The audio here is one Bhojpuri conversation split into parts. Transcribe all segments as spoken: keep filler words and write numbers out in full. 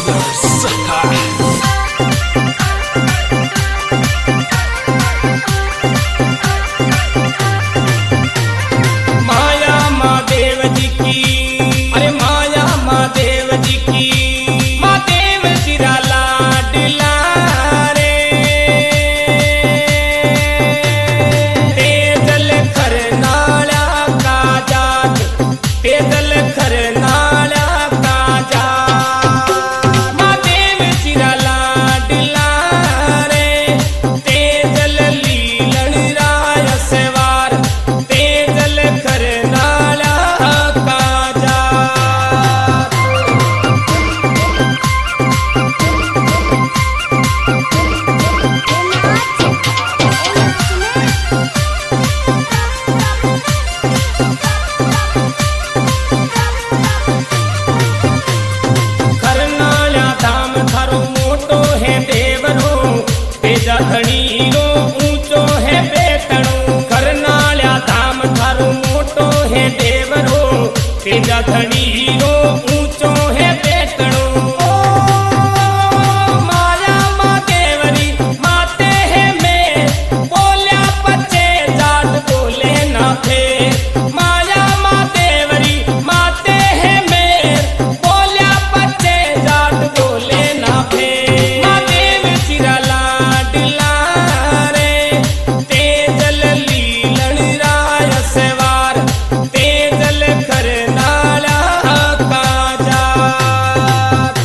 माया महादेव जी की, अरे माया महादेव जी की, महादेव सिरा लाडला रे। तेजल खरनाला का जात, तेजल खरनाला का जात, महादेव सिरा लाडला रे। तेजल लीलन राय सवार, तेजल खरनाला का जात। खरनाला धाम थारो मोटो है देवरो, तेजा धणीरो ऊंचो है बेतणो। खरनाला धाम थारो मोटो है देवरो, तेजा धणीरो ऊंचो है बेतणो। ओ माया महादेवरी माते है में, बोल्या पचे जाट बोले ना फेर। माया महादेवरी माते है में, बोल्या पचे जाट बोले ना फेर। महादेव सिरा लाडला रे, तेजल लीलन राय सवार, तेजल खरनाला का जात।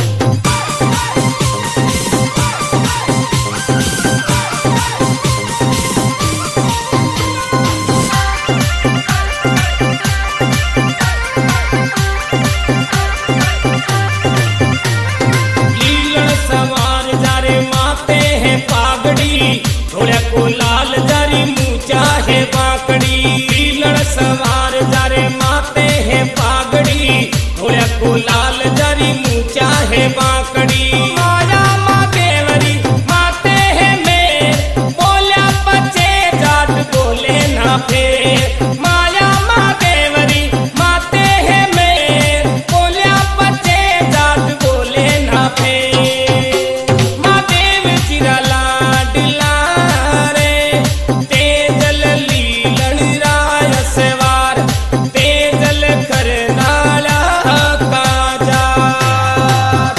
लीलन सवार जारे माते हैं पागड़ी, थोड़ा को लाल जारी मूचा है बाकड़ी। लीलन सवार जारे माते हैं पागड़ी, थोड़ा को लाल जारी मूचा है बाकड़ी। माया महादेवरी माते हैं में, बोल्या पचे जाट बोले ना फेर। माया महादेवरी माते हैं में, बोल्या पचे जाट बोले ना फेर। महादेव सिरा लाडला रे, तेजल लीलन राय सवार, तेजल खरनाला का जात।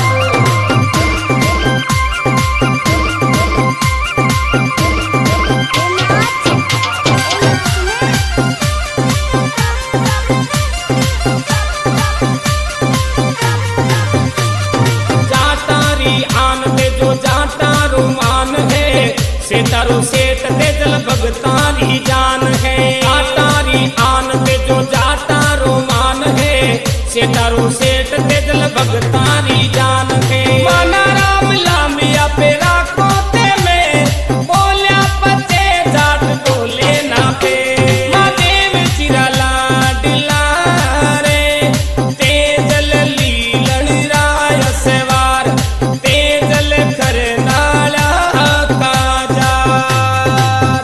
जाटारी आन पे जो जाटारो मान है, सेतारो सेठ तेजल भगतारी जान है। जाटारी आन पे जो जाटारो मान है, सेतारो सेठ तेजल भगतारी जान है। माना राम लामिया पे राखो ते में, बोल्या पचे जाट बोले ना पे। महादेव सिरा लाडला रे, तेजल लीलन राय सवार, तेजल खरनाला का जात।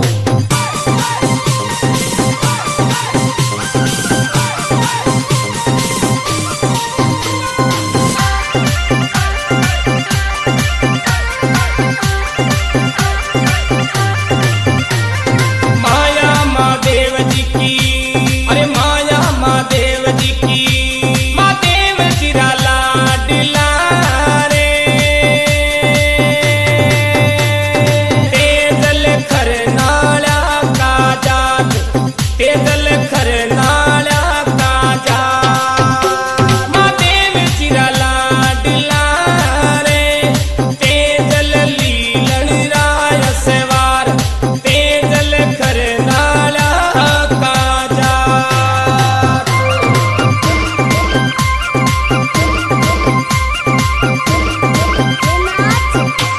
माया महादेव जी की, अरे माया महादेव जी की, महादेव सिरा लाडला रे। तेजल खरनाला का जात, तेजल खरनाला का जात। महादेव सिरा लाडला रे, तेजल लीलन राय सवार, तेजल खरनाला का जात। Thank you.